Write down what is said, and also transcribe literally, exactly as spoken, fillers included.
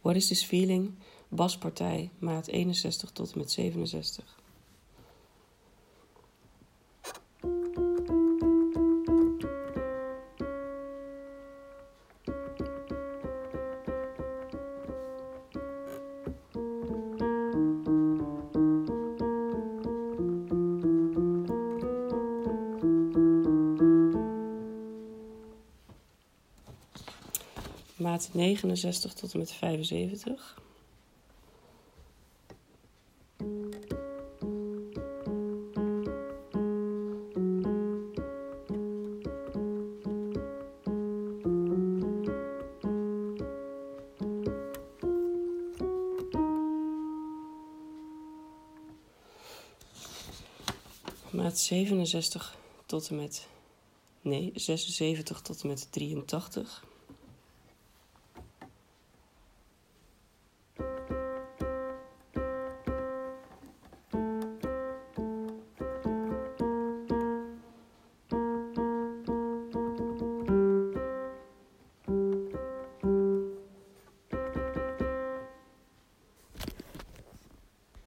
What is this feeling? Baspartij, maat eenenzestig tot en met zevenenzestig. Maat negenenzestig tot en met vijfenzeventig. Maat zevenenzestig tot en met, nee, zesenzeventig tot en met drieëntachtig.